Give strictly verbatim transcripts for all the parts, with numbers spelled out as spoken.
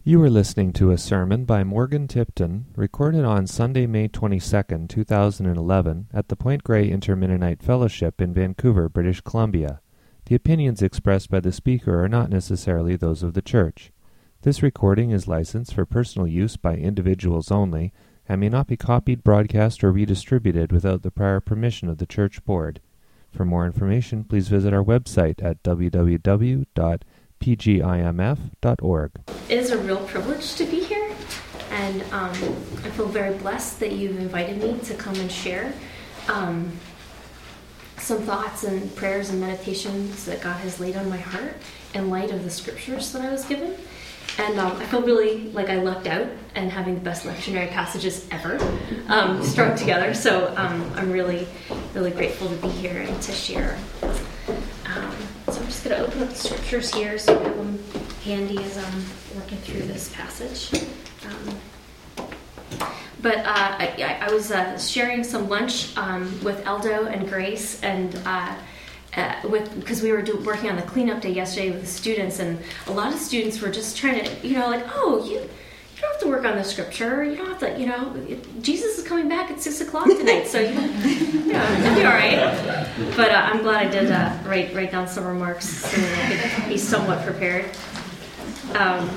You are listening to a sermon by Morgan Tipton, recorded on Sunday, May twenty-second, two thousand eleven, at the Point Grey Inter-Mennonite Fellowship in Vancouver, British Columbia. The opinions expressed by the speaker are not necessarily those of the church. This recording is licensed for personal use by individuals only and may not be copied, broadcast, or redistributed without the prior permission of the church board. For more information, please visit our website at w w w dot p g i m f dot org. It is a real privilege to be here, and um, I feel very blessed that you've invited me to come and share um, some thoughts and prayers and meditations that God has laid on my heart in light of the scriptures that I was given. And um, I feel really like I lucked out and having the best lectionary passages ever um, strung together. So um, I'm really, really grateful to be here and to share. Um, so I'm just going to open up the scriptures here so you have them handy as I'm working through this passage. Um, but uh, I, I was uh, sharing some lunch um, with Eldo and Grace, and uh, uh, with because we were do, working on the cleanup day yesterday with the students, and a lot of students were just trying to, you know, like, oh, you. You don't have to work on the scripture. You don't have to, you know, Jesus is coming back at six o'clock tonight, so you know, you know, it'll be all right. But uh, I'm glad I did uh, write write down some remarks so that I could be somewhat prepared. Um,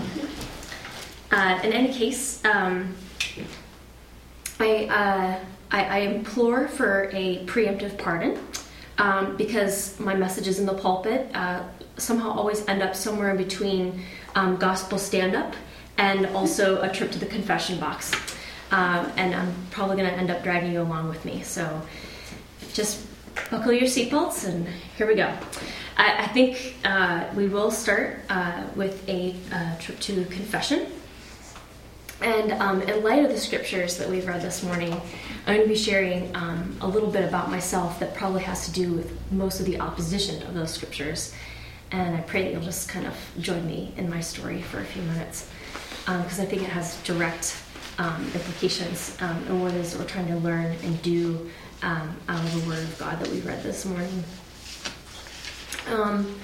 uh, in any case, um, I, uh, I I implore for a preemptive pardon um, because my messages in the pulpit uh, somehow always end up somewhere in between um, gospel stand-up and also a trip to the confession box. Um, and I'm probably going to end up dragging you along with me. So just buckle your seatbelts, and here we go. I, I think uh, we will start uh, with a uh, trip to confession. And um, in light of the scriptures that we've read this morning, I'm going to be sharing um, a little bit about myself that probably has to do with most of the opposition of those scriptures. And I pray that you'll just kind of join me in my story for a few minutes, because um, I think it has direct um, implications um, in what it is that we're trying to learn and do um, out of the Word of God that we read this morning. Um,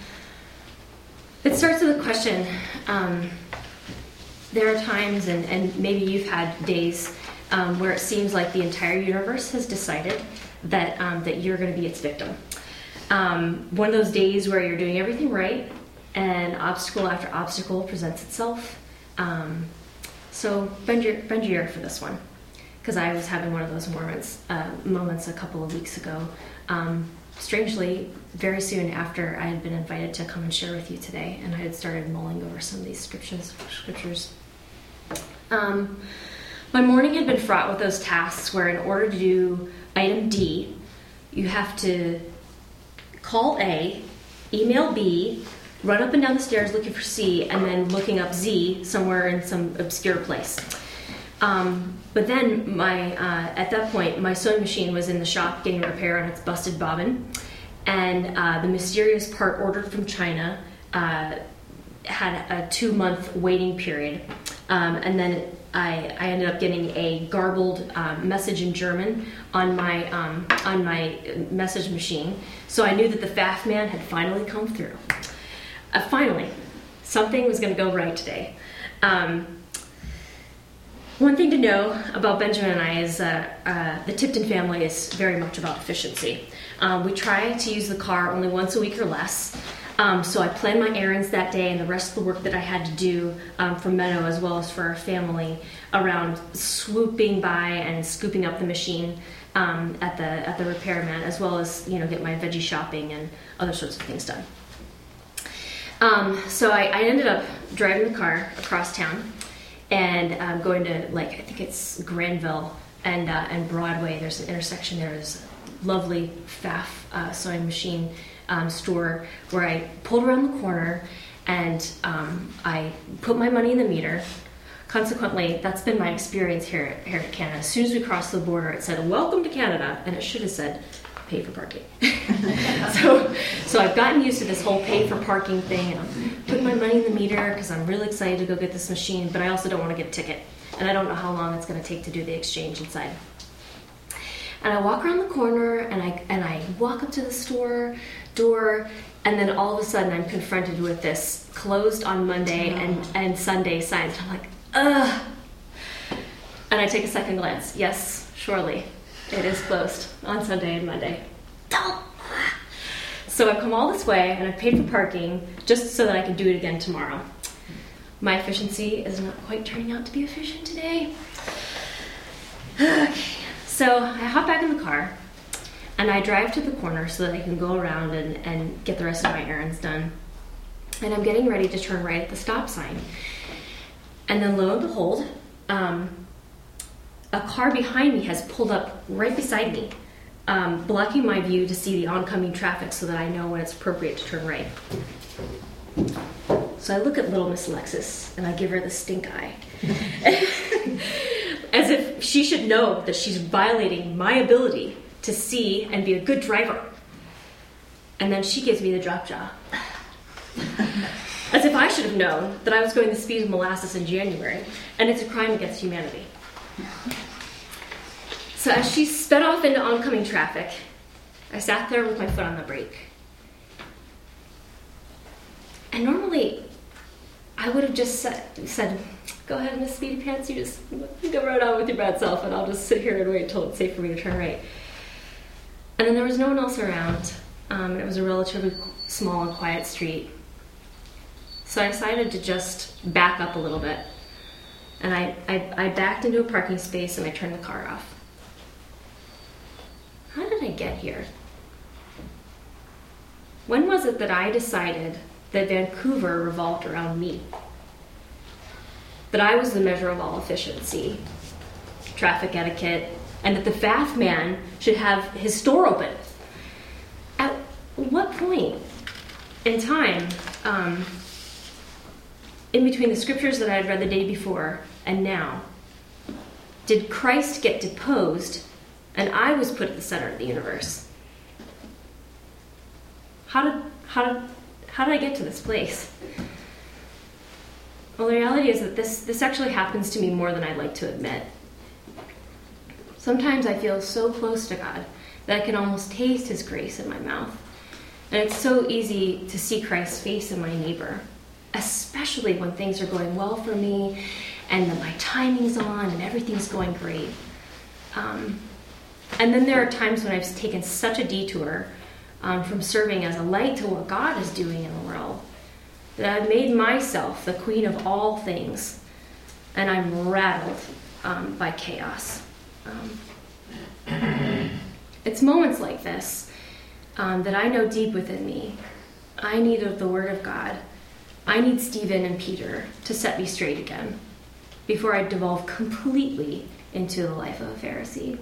it starts with a question. Um, there are times, and, and maybe you've had days, um, where it seems like the entire universe has decided that um, that you're going to be its victim. Um, one of those days where you're doing everything right, and obstacle after obstacle presents itself. Um, so bend your bend your ear for this one, because I was having one of those moments uh, moments a couple of weeks ago. Um, strangely, very soon after I had been invited to come and share with you today, and I had started mulling over some of these scriptures. Scriptures. Um, my morning had been fraught with those tasks where, in order to do item D, you have to call A, email B, run up and down the stairs looking for C, and then looking up Z somewhere in some obscure place. Um, but then, my uh, at that point, my sewing machine was in the shop getting repair on its busted bobbin, and uh, the mysterious part ordered from China uh, had a two-month waiting period, um, and then I, I ended up getting a garbled um, message in German on my um, on my message machine, so I knew that the F A F man had finally come through. Uh, finally, something was going to go right today. Um, one thing to know about Benjamin and I is uh, uh, the Tipton family is very much about efficiency. Um, we try to use the car only once a week or less. Um, so I planned my errands that day and the rest of the work that I had to do um, for Meadow as well as for our family around swooping by and scooping up the machine um, at the at the repairman, as well as, you know, get my veggie shopping and other sorts of things done. Um, so I, I ended up driving the car across town and um, going to, like, I think it's Granville and uh, and Broadway. There's an intersection there. There's a lovely F A F uh, sewing machine um, store where I pulled around the corner and um, I put my money in the meter. Consequently, that's been my experience here, here at Canada. As soon as we crossed the border, it said, "Welcome to Canada," and it should have said, "Pay for parking." so so I've gotten used to this whole pay for parking thing, and I'm putting my money in the meter because I'm really excited to go get this machine, but I also don't want to get a ticket, and I don't know how long it's going to take to do the exchange inside. And I walk around the corner, and I and I walk up to the store door, And then all of a sudden I'm confronted with this closed on Monday and, and Sunday signs. I'm like, ugh. And I take a second glance. Yes, surely. It is closed on Sunday and Monday. So I've come all this way and I've paid for parking just so that I can do it again tomorrow. My efficiency is not quite turning out to be efficient today. Okay. So I hop back in the car and I drive to the corner so that I can go around and, and get the rest of my errands done. And I'm getting ready to turn right at the stop sign. And then lo and behold, um, a car behind me has pulled up right beside me, um, blocking my view to see the oncoming traffic so that I know when it's appropriate to turn right. So I look at little Miss Alexis and I give her the stink eye. As if she should know that she's violating my ability to see and be a good driver. And then she gives me the drop jaw. As if I should have known that I was going the speed of molasses in January, and it's a crime against humanity. So as she sped off into oncoming traffic, I sat there with my foot on the brake. And normally, I would have just said, said go ahead, Miss Speedy Pants, you just go right on with your bad self, and I'll just sit here and wait until it's safe for me to turn right. And then there was no one else around. Um, and it was a relatively small and quiet street. So I decided to just back up a little bit. And I, I, I backed into a parking space and I turned the car off. How did I get here? When was it that I decided that Vancouver revolved around me? That I was the measure of all efficiency, traffic etiquette, and that the F A F man should have his store open? At what point in time, um, in between the scriptures that I had read the day before and now, did Christ get deposed and I was put at the center of the universe? How did how did how did I get to this place? Well, the reality is that this this actually happens to me more than I'd like to admit. Sometimes I feel so close to God that I can almost taste His grace in my mouth. And it's so easy to see Christ's face in my neighbor, especially when things are going well for me and that my timing's on and everything's going great. Um, and then there are times when I've taken such a detour um, from serving as a light to what God is doing in the world that I've made myself the queen of all things, and I'm rattled um, by chaos. Um, it's moments like this um, that I know deep within me, I need the Word of God. I need Stephen and Peter to set me straight again before I devolve completely into the life of a Pharisee.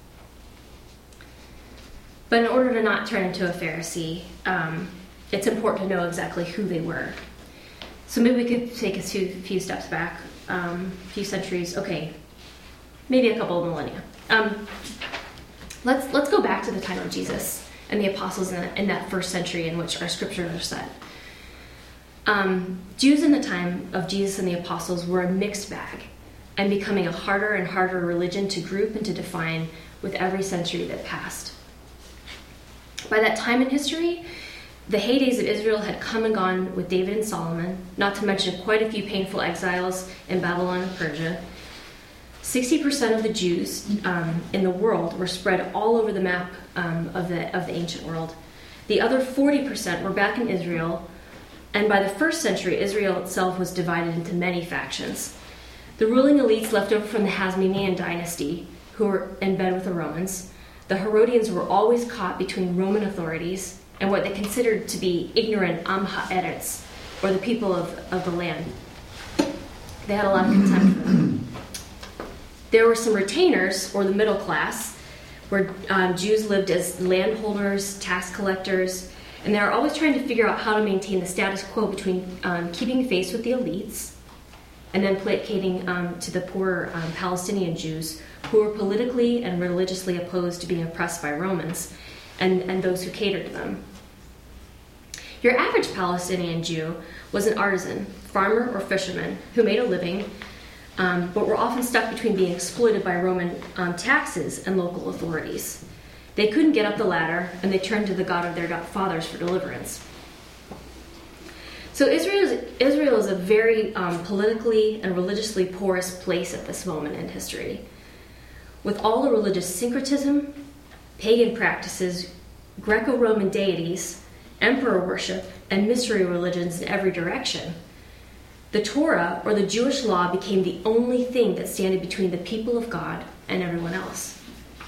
But in order to not turn into a Pharisee, um, it's important to know exactly who they were. So maybe we could take a few, few steps back, um, a few centuries, okay, maybe a couple of millennia. Um, let's let's go back to the time of Jesus and the apostles in, in that first century in which our scriptures are set. Um, Jews in the time of Jesus and the apostles were a mixed bag and becoming a harder and harder religion to group and to define with every century that passed. By that time in history, the heydays of Israel had come and gone with David and Solomon, not to mention quite a few painful exiles in Babylon and Persia. sixty percent of the Jews um, in the world were spread all over the map um, of the of the ancient world. The other forty percent were back in Israel, and by the first century, Israel itself was divided into many factions. The ruling elites left over from the Hasmonean dynasty, who were in bed with the Romans. The Herodians were always caught between Roman authorities and what they considered to be ignorant Am Ha'eretz, or the people of, of the land. They had a lot of contempt for them. There were some retainers, or the middle class, where um, Jews lived as landholders, tax collectors, and they were always trying to figure out how to maintain the status quo between um, keeping faith with the elites and then placating um, to the poor um, Palestinian Jews who were politically and religiously opposed to being oppressed by Romans and, and those who catered to them. Your average Palestinian Jew was an artisan, farmer, or fisherman who made a living, um, but were often stuck between being exploited by Roman um, taxes and local authorities. They couldn't get up the ladder, and they turned to the God of their fathers for deliverance. So Israel is, Israel is a very um, politically and religiously porous place at this moment in history. With all the religious syncretism, pagan practices, Greco-Roman deities, emperor worship, and mystery religions in every direction, the Torah, or the Jewish law, became the only thing that stood between the people of God and everyone else.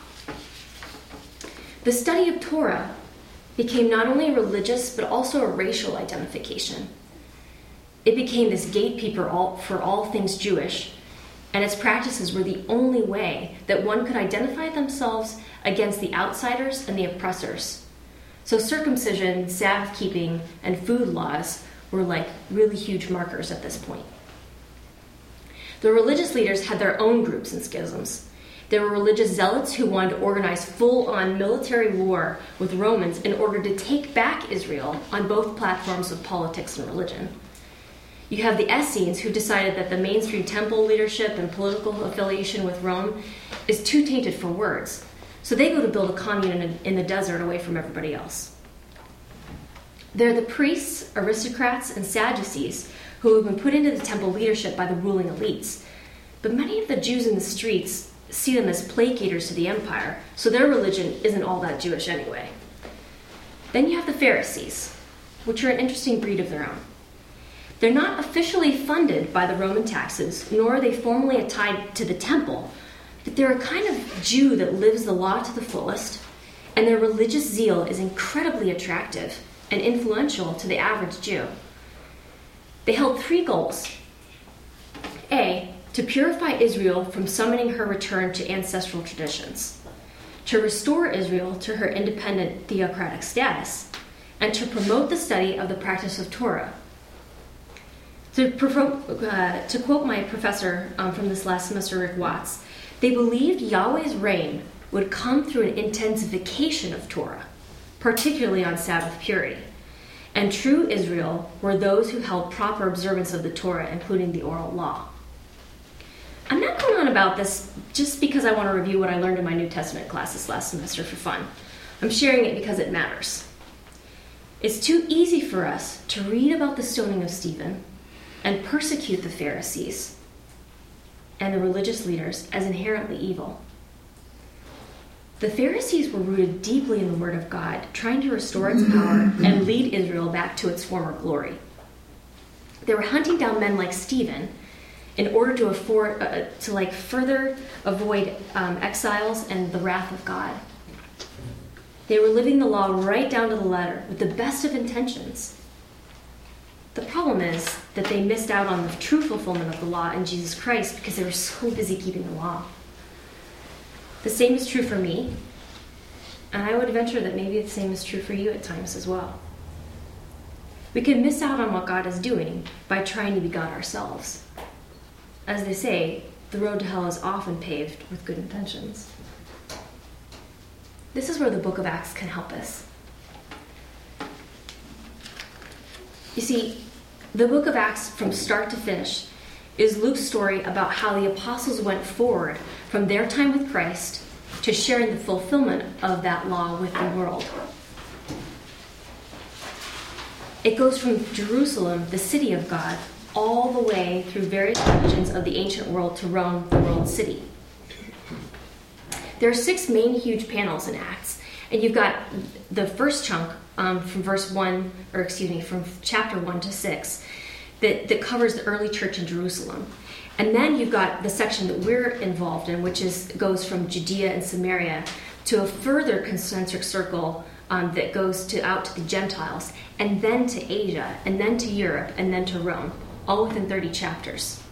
The study of Torah became not only a religious, but also a racial identification. It became this gatekeeper for all things Jewish, and its practices were the only way that one could identify themselves against the outsiders and the oppressors. So circumcision, Sabbath keeping, and food laws were like really huge markers at this point. The religious leaders had their own groups and schisms. There were religious zealots who wanted to organize full-on military war with Romans in order to take back Israel on both platforms of politics and religion. You have the Essenes, who decided that the mainstream temple leadership and political affiliation with Rome is too tainted for words, so they go to build a commune in, a, in the desert away from everybody else. They're the priests, aristocrats, and Sadducees who have been put into the temple leadership by the ruling elites. But many of the Jews in the streets see them as placaters to the empire, so their religion isn't all that Jewish anyway. Then you have the Pharisees, which are an interesting breed of their own. They're not officially funded by the Roman taxes, nor are they formally tied to the temple, but they're a kind of Jew that lives the law to the fullest, and their religious zeal is incredibly attractive and influential to the average Jew. They held three goals. A, to purify Israel from summoning her return to ancestral traditions, to restore Israel to her independent theocratic status, and to promote the study of the practice of Torah. To, uh, to quote my professor um, from this last semester, Rick Watts, they believed Yahweh's reign would come through an intensification of Torah, particularly on Sabbath purity. And true Israel were those who held proper observance of the Torah, including the oral law. I'm not going on about this just because I want to review what I learned in my New Testament class this last semester for fun. I'm sharing it because it matters. It's too easy for us to read about the stoning of Stephen and persecute the Pharisees and the religious leaders as inherently evil. The Pharisees were rooted deeply in the Word of God, trying to restore its power and lead Israel back to its former glory. They were hunting down men like Stephen in order to afford uh, to like further avoid um, exiles and the wrath of God. They were living the law right down to the letter with the best of intentions. The problem is that they missed out on the true fulfillment of the law in Jesus Christ because they were so busy keeping the law. The same is true for me, and I would venture that maybe the same is true for you at times as well. We can miss out on what God is doing by trying to be God ourselves. As they say, the road to hell is often paved with good intentions. This is where the book of Acts can help us. You see, the book of Acts, from start to finish, is Luke's story about how the apostles went forward from their time with Christ to sharing the fulfillment of that law with the world. It goes from Jerusalem, the city of God, all the way through various regions of the ancient world to Rome, the world city. There are six main huge panels in Acts, and you've got the first chunk um, from verse one, or excuse me, from chapter one to six, that, that covers the early church in Jerusalem. And then you've got the section that we're involved in, which is goes from Judea and Samaria to a further concentric circle um, that goes to out to the Gentiles, and then to Asia, and then to Europe, and then to Rome, all within thirty chapters.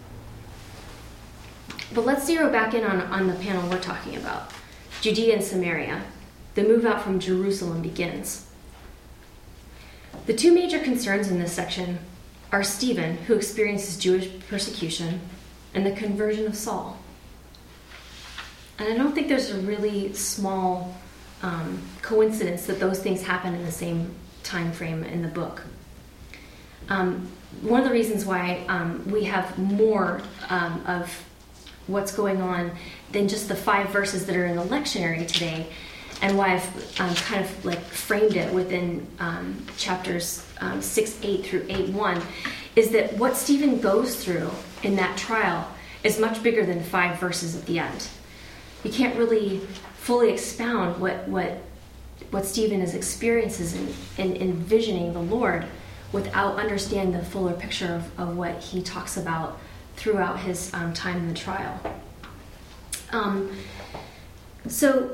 But let's zero back in on, on the panel we're talking about, Judea and Samaria. The move out from Jerusalem begins. The two major concerns in this section are Stephen, who experiences Jewish persecution, and the conversion of Saul. And I don't think there's a really small um, coincidence that those things happen in the same time frame in the book. Um, one of the reasons why um, we have more um, of what's going on than just the five verses that are in the lectionary today and why I've um, kind of like framed it within um, chapters um, six eight through eight one, is that what Stephen goes through in that trial is much bigger than five verses at the end. You can't really fully expound what what what Stephen is experiences in, in envisioning the Lord without understanding the fuller picture of, of what he talks about throughout his um, time in the trial. Um, so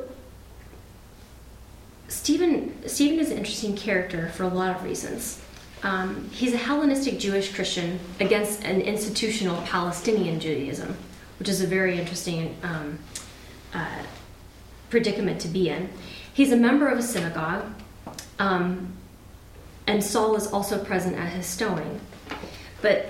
Stephen Stephen is an interesting character for a lot of reasons. Um, he's a Hellenistic Jewish Christian against an institutional Palestinian Judaism, which is a very interesting um, uh, predicament to be in. He's a member of a synagogue, um, and Saul is also present at his stoning. But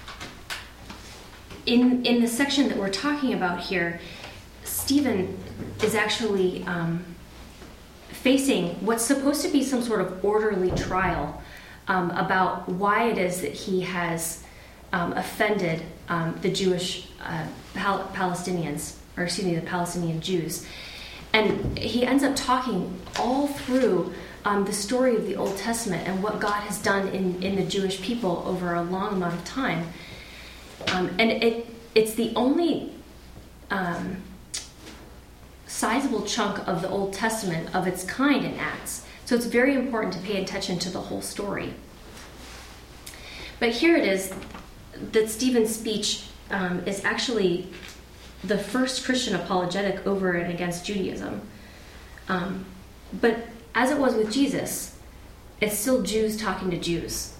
in in the section that we're talking about here, Stephen is actually um, facing what's supposed to be some sort of orderly trial um, about why it is that he has um, offended um, the Jewish uh, Pal- Palestinians, or excuse me, the Palestinian Jews. And he ends up talking all through um, the story of the Old Testament and what God has done in, in the Jewish people over a long amount of time. Um, and it it's the only um, sizable chunk of the Old Testament of its kind in Acts. So it's very important to pay attention to the whole story. But here it is that Stephen's speech um, is actually the first Christian apologetic over and against Judaism. Um, but as it was with Jesus, it's still Jews talking to Jews.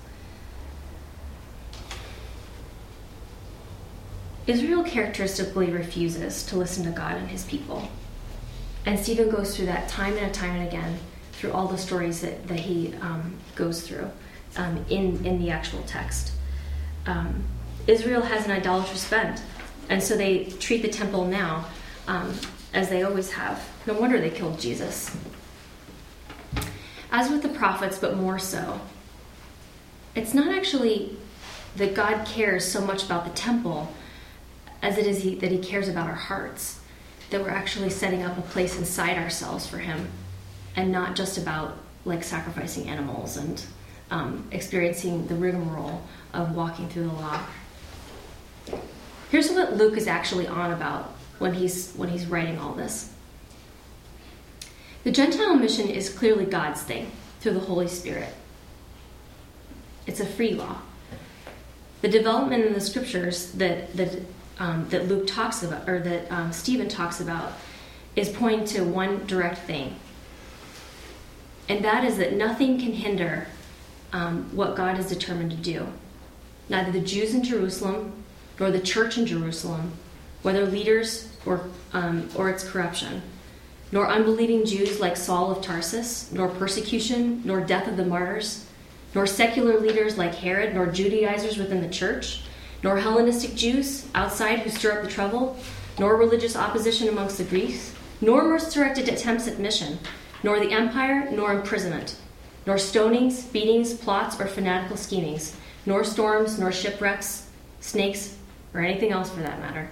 Israel characteristically refuses to listen to God and his people. And Stephen goes through that time and time and again through all the stories that, that he um, goes through um, in, in the actual text. Um, Israel has an idolatrous bent, and so they treat the temple now um, as they always have. No wonder they killed Jesus. As with the prophets, but more so, it's not actually that God cares so much about the temple as it is he, that he cares about our hearts, that we're actually setting up a place inside ourselves for him, and not just about like sacrificing animals and um, experiencing the rigmarole of walking through the law. Here's what Luke is actually on about when he's when he's writing all this. The Gentile mission is clearly God's thing through the Holy Spirit. It's a free law. The development in the scriptures that that um, that Luke talks about, or that um, Stephen talks about, is pointing to one direct thing, and that is that nothing can hinder um, what God is determined to do. Neither the Jews in Jerusalem nor the church in Jerusalem, whether leaders or um, or its corruption, nor unbelieving Jews like Saul of Tarsus, nor persecution, nor death of the martyrs, nor secular leaders like Herod, nor Judaizers within the church, nor Hellenistic Jews outside who stir up the trouble, nor religious opposition amongst the Greeks, nor misdirected attempts at mission, nor the empire, nor imprisonment, nor stonings, beatings, plots, or fanatical schemings, nor storms, nor shipwrecks, snakes, or anything else for that matter.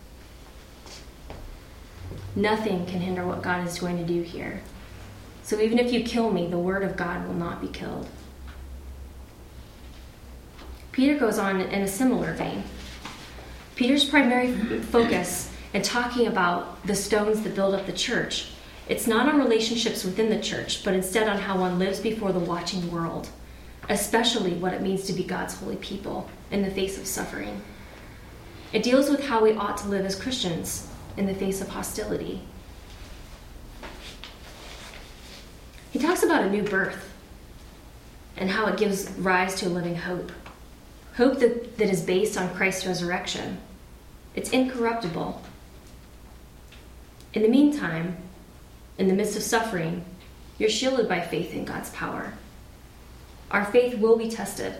Nothing can hinder what God is going to do here. So even if you kill me, the word of God will not be killed. Peter goes on in a similar vein. Peter's primary focus in talking about the stones that build up the church, it's not on relationships within the church, but instead on how one lives before the watching world, especially what it means to be God's holy people in the face of suffering. It deals with how we ought to live as Christians in the face of hostility. He talks about a new birth and how it gives rise to a living hope. Hope that, that is based on Christ's resurrection. It's incorruptible. In the meantime, in the midst of suffering, you're shielded by faith in God's power. Our faith will be tested.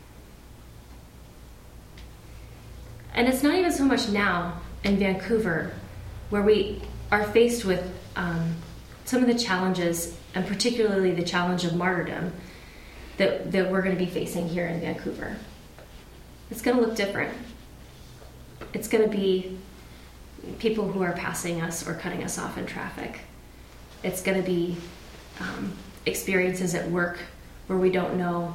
And it's not even so much now in Vancouver, where we are faced with um, some of the challenges, and particularly the challenge of martyrdom, that, that we're going to be facing here in Vancouver. It's going to look different. It's going to be people who are passing us or cutting us off in traffic. It's going to be um, experiences at work where we don't know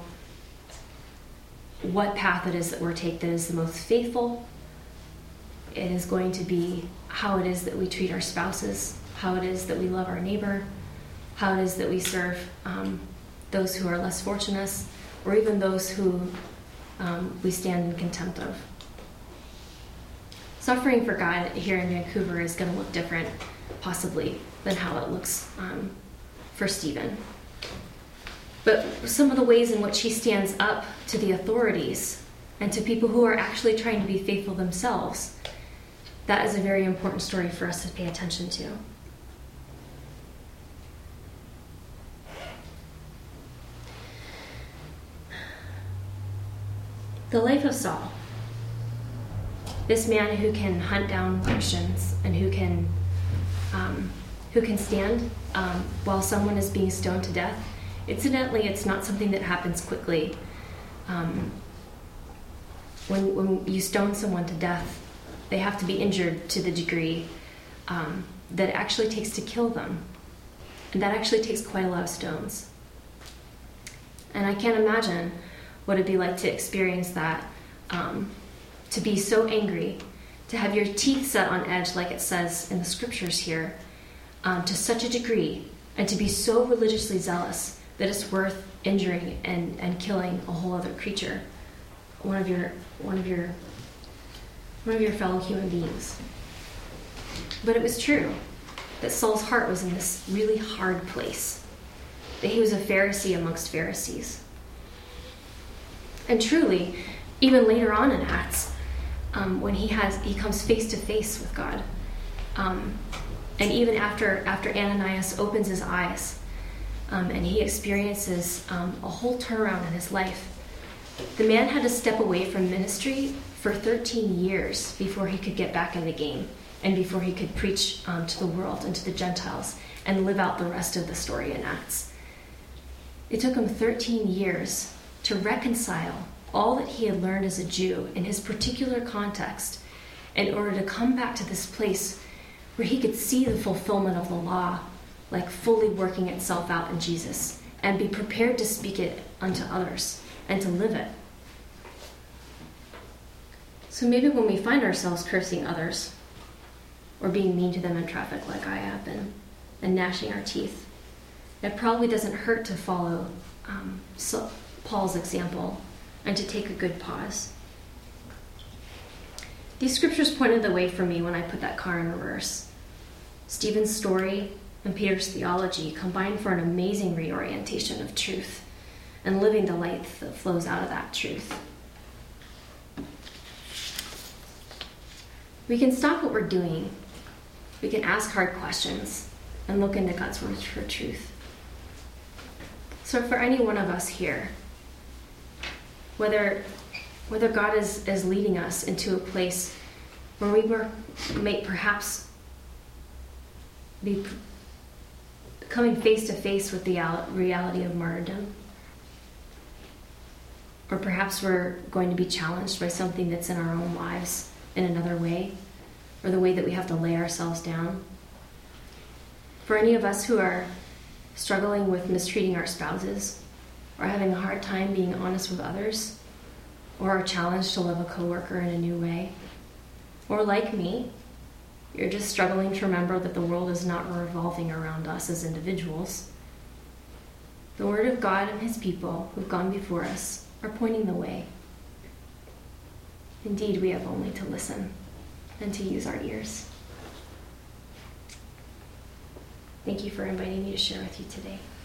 what path it is that we're taking that is the most faithful. It is going to be how it is that we treat our spouses, how it is that we love our neighbor, how it is that we serve um, those who are less fortunate, or even those who um, we stand in contempt of. Suffering for God here in Vancouver is going to look different, possibly, than how it looks um, for Stephen. But some of the ways in which he stands up to the authorities and to people who are actually trying to be faithful themselves, that is a very important story for us to pay attention to. The life of Saul. This man who can hunt down Christians and who can um, who can stand um, while someone is being stoned to death. Incidentally, it's not something that happens quickly. Um, when, when you stone someone to death, they have to be injured to the degree um, that it actually takes to kill them. And that actually takes quite a lot of stones. And I can't imagine what it'd be like to experience that, um, to be so angry, to have your teeth set on edge like it says in the scriptures here, um, to such a degree, and to be so religiously zealous that it's worth injuring and, and killing a whole other creature, one of your one of your one of your fellow human beings. But it was true that Saul's heart was in this really hard place, that he was a Pharisee amongst Pharisees. And truly, even later on in Acts, um, when he has he comes face to face with God, um, and even after after Ananias opens his eyes, um, and he experiences um, a whole turnaround in his life, the man had to step away from ministry for thirteen years before he could get back in the game and before he could preach um, to the world and to the Gentiles and live out the rest of the story in Acts. It took him thirteen years to reconcile all that he had learned as a Jew in his particular context in order to come back to this place where he could see the fulfillment of the law like fully working itself out in Jesus and be prepared to speak it unto others and to live it. So maybe when we find ourselves cursing others or being mean to them in traffic like I have been and gnashing our teeth, it probably doesn't hurt to follow um, so Paul's example and to take a good pause. These scriptures pointed the way for me when I put that car in reverse. Stephen's story and Peter's theology combined for an amazing reorientation of truth and living the life that flows out of that truth. We can stop what we're doing. We can ask hard questions and look into God's word for truth. So for any one of us here, whether whether God is, is leading us into a place where we were, may perhaps be coming face to face with the reality of martyrdom, or perhaps we're going to be challenged by something that's in our own lives in another way, or the way that we have to lay ourselves down. For any of us who are struggling with mistreating our spouses, or having a hard time being honest with others, or are challenged to love a coworker in a new way, or like me, you're just struggling to remember that the world is not revolving around us as individuals. The Word of God and His people who've gone before us are pointing the way. Indeed, we have only to listen and to use our ears. Thank you for inviting me to share with you today.